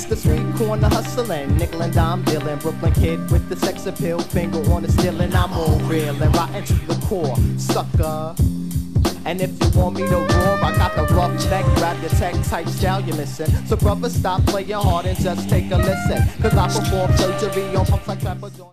It's the street corner hustling, nickel and dime dealing, Brooklyn kid with the sex appeal, finger on the stealing. I'm all real and rotten to the core, sucker. And if you want me to roar, I got the rough neck, grab your tech type style you missing. So brother, stop playing hard and just take a listen, cause I perform surgery on pumps like Trapper John.